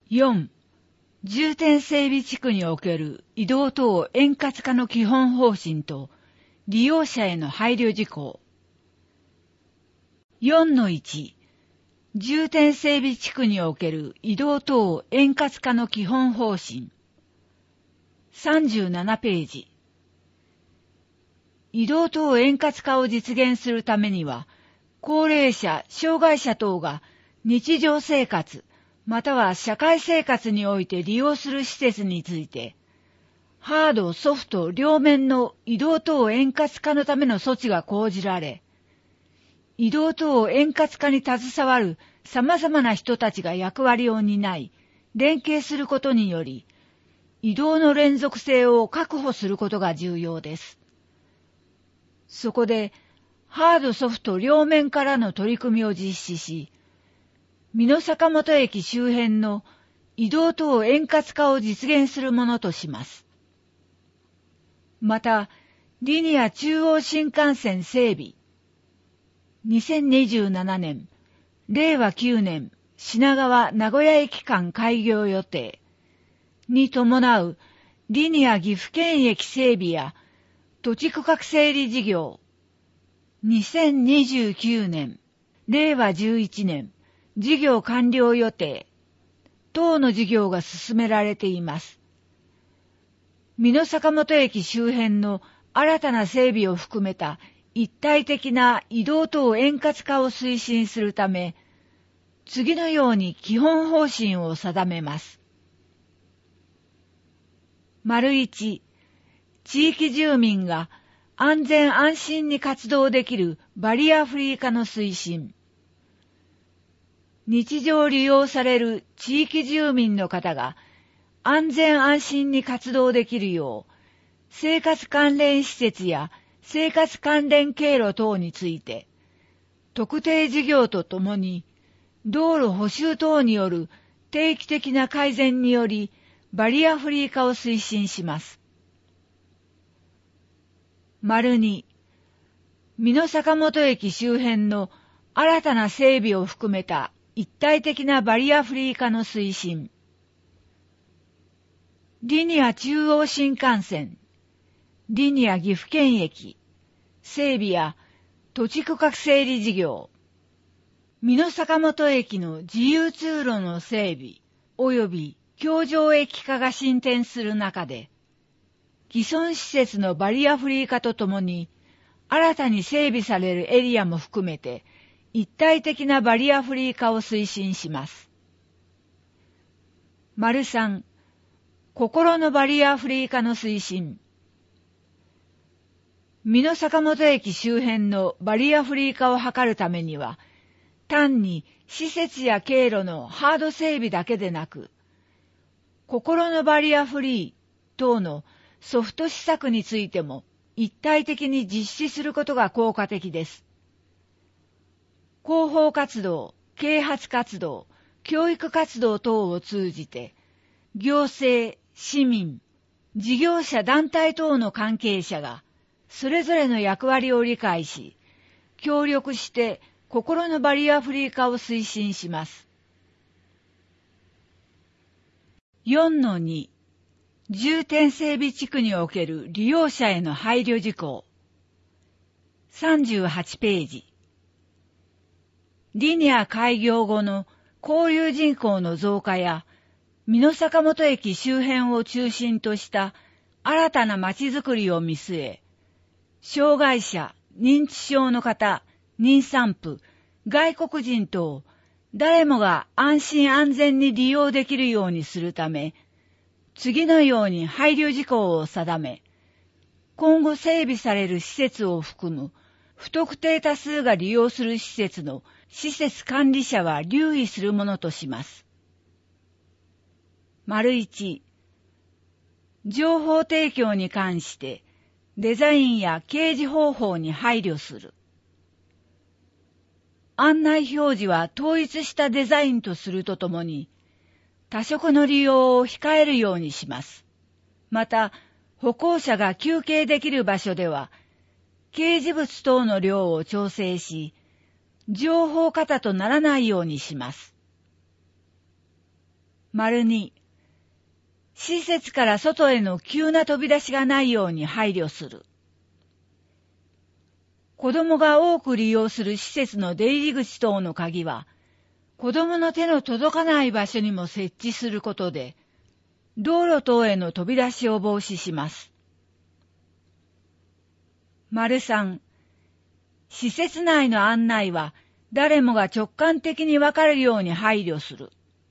4. 重点整備地区における移動等円滑化の基本方針と利用者への配慮事項。4-1 重点整備地区における移動等円滑化の基本方針。37ページ。移動等円滑化を実現するためには、高齢者、障害者等が日常生活、または社会生活において利用する施設について、ハード、ソフト両面の移動等円滑化のための措置が講じられ、移動等円滑化に携わる様々な人たちが役割を担い、連携することにより、移動の連続性を確保することが重要です。そこで、ハードソフト両面からの取り組みを実施し、美濃坂本駅周辺の移動等円滑化を実現するものとします。また、リニア中央新幹線整備、2027年、令和9年、品川名古屋駅間開業予定に伴うリニア岐阜県駅整備や土地区画整理事業、2029年、令和11年、事業完了予定等の事業が進められています。美濃坂本駅周辺の新たな整備を含めた一体的な移動等円滑化を推進するため、次のように基本方針を定めます。1、地域住民が安全安心に活動できるバリアフリー化の推進。日常利用される地域住民の方が安全安心に活動できるよう、生活関連施設や生活関連経路等について、特定事業とともに、道路補修等による定期的な改善により、バリアフリー化を推進します。2、美濃坂本駅周辺の新たな整備を含めた一体的なバリアフリー化の推進。リニア中央新幹線、リニア岐阜県駅、整備や土地区画整理事業、美濃坂本駅の自由通路の整備及び橋上駅化が進展する中で、既存施設のバリアフリー化とともに、新たに整備されるエリアも含めて、一体的なバリアフリー化を推進します。3、心のバリアフリー化の推進。美濃坂本駅周辺のバリアフリー化を図るためには、単に施設や経路のハード整備だけでなく、心のバリアフリー等のソフト施策についても一体的に実施することが効果的です。広報活動、啓発活動、教育活動等を通じて、行政、市民、事業者団体等の関係者が、それぞれの役割を理解し、協力して心のバリアフリー化を推進します。4-2 重点整備地区における利用者への配慮事項。38ページ。リニア開業後の交流人口の増加や、美濃坂本駅周辺を中心とした新たな街づくりを見据え、障害者、認知症の方、妊産婦、外国人等、誰もが安心安全に利用できるようにするため、次のように配慮事項を定め、今後整備される施設を含む不特定多数が利用する施設の施設管理者は留意するものとします。1、情報提供に関してデザインや掲示方法に配慮する。案内表示は統一したデザインとするとともに、多色の利用を控えるようにします。また、歩行者が休憩できる場所では、掲示物等の量を調整し、情報過多とならないようにします。 2、施設から外への急な飛び出しがないように配慮する。子供が多く利用する施設の出入り口等の鍵は、子供の手の届かない場所にも設置することで、道路等への飛び出しを防止します。3、施設内の案内は誰もが直感的にわかるように配慮する。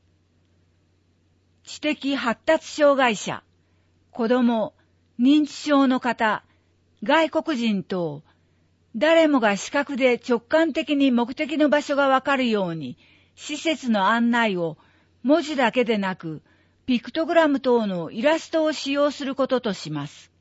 知的発達障害者、子供、認知症の方、外国人等、誰もが視覚で直感的に目的の場所がわかるように、施設の案内を文字だけでなく、ピクトグラム等のイラストを使用することとします。